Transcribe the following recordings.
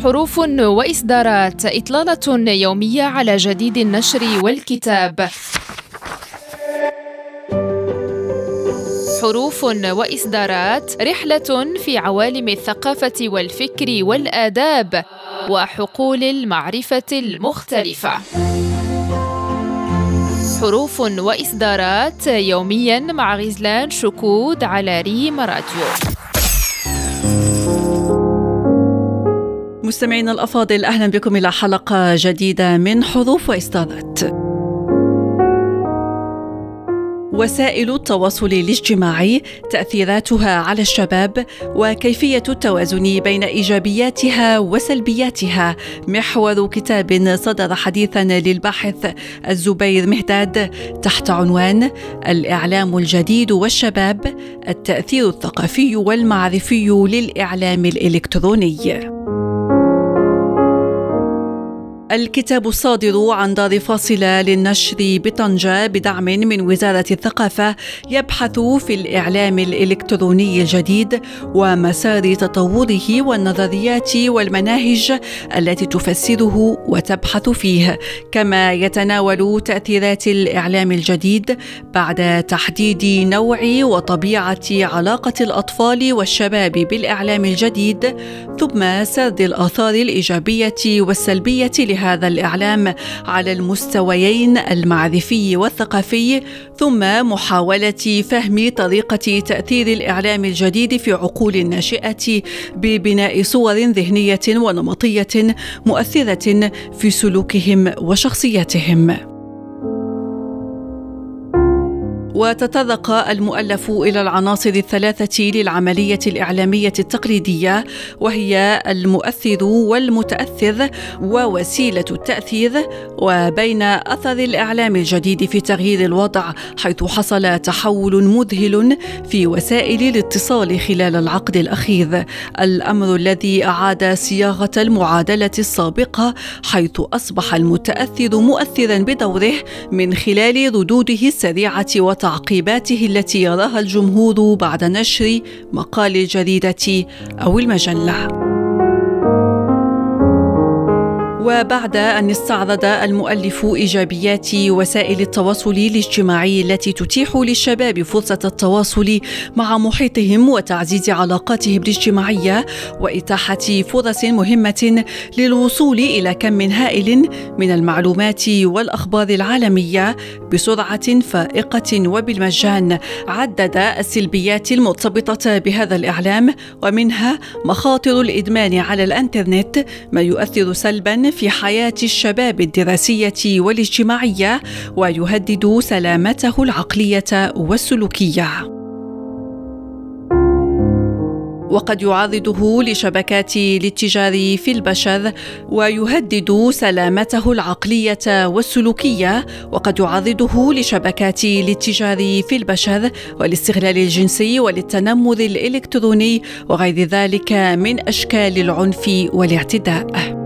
حروف وإصدارات، إطلالة يومية على جديد النشر والكتاب. حروف وإصدارات، رحلة في عوالم الثقافة والفكر والآداب وحقول المعرفة المختلفة. حروف وإصدارات يومياً مع غزلان شكود على ريم راديو. مستمعينا الأفاضل، أهلا بكم إلى حلقة جديدة من حروف وإصدارات. وسائل التواصل الاجتماعي، تأثيراتها على الشباب وكيفية التوازن بين إيجابياتها وسلبياتها، محور كتاب صدر حديثا للباحث الزبير مهداد تحت عنوان الإعلام الجديد والشباب، التأثير الثقافي والمعرفي للإعلام الإلكتروني. الكتاب الصادر عن دار فاصلة للنشر بطنجة بدعم من وزارة الثقافة يبحث في الإعلام الإلكتروني الجديد ومسار تطوره والنظريات والمناهج التي تفسره وتبحث فيه، كما يتناول تأثيرات الإعلام الجديد بعد تحديد نوع وطبيعة علاقة الأطفال والشباب بالإعلام الجديد، ثم سرد الآثار الإيجابية والسلبية هذا الإعلام على المستويين المعرفي والثقافي، ثم محاولة فهم طريقة تأثير الإعلام الجديد في عقول الناشئة ببناء صور ذهنية ونمطية مؤثرة في سلوكهم وشخصياتهم. وتطرق المؤلف إلى العناصر الثلاثة للعملية الإعلامية التقليدية، وهي المؤثر والمتأثر ووسيلة التأثير، وبين أثر الإعلام الجديد في تغيير الوضع، حيث حصل تحول مذهل في وسائل الاتصال خلال العقد الأخير، الأمر الذي أعاد صياغة المعادلة السابقة، حيث أصبح المتأثر مؤثرا بدوره من خلال ردوده السريعة وتعقيباته التي يراها الجمهور بعد نشر مقال الجريدة أو المجلة. وبعد أن استعرض المؤلف إيجابيات وسائل التواصل الاجتماعي التي تتيح للشباب فرصة التواصل مع محيطهم وتعزيز علاقاتهم الاجتماعية وإتاحة فرص مهمة للوصول إلى كم هائل من المعلومات والأخبار العالمية بسرعة فائقة وبالمجان، عدد السلبيات المرتبطة بهذا الإعلام، ومنها مخاطر الإدمان على الإنترنت، ما يؤثر سلباً في حياة الشباب الدراسية والاجتماعية ويهدد سلامته العقلية والسلوكية. وقد يعرضه لشبكات الاتجار في البشر ويهدد سلامته العقلية والسلوكية، وقد يعرضه لشبكات الاتجار في البشر والاستغلال الجنسي وللتنمر الإلكتروني وغير ذلك من أشكال العنف والاعتداء.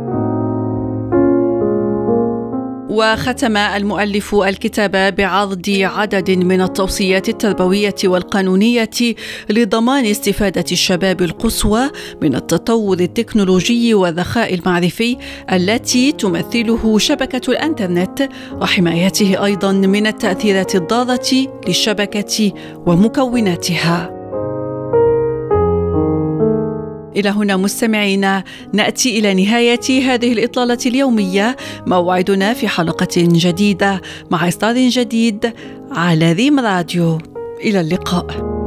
وختم المؤلف الكتاب بعرض عدد من التوصيات التربوية والقانونية لضمان استفادة الشباب القصوى من التطور التكنولوجي والذكاء المعرفي التي تمثله شبكة الإنترنت، وحمايته أيضا من التأثيرات الضارة للشبكة ومكوناتها. إلى هنا مستمعينا نأتي إلى نهاية هذه الإطلالة اليومية، موعدنا في حلقة جديدة مع إصدار جديد على ريم راديو. إلى اللقاء.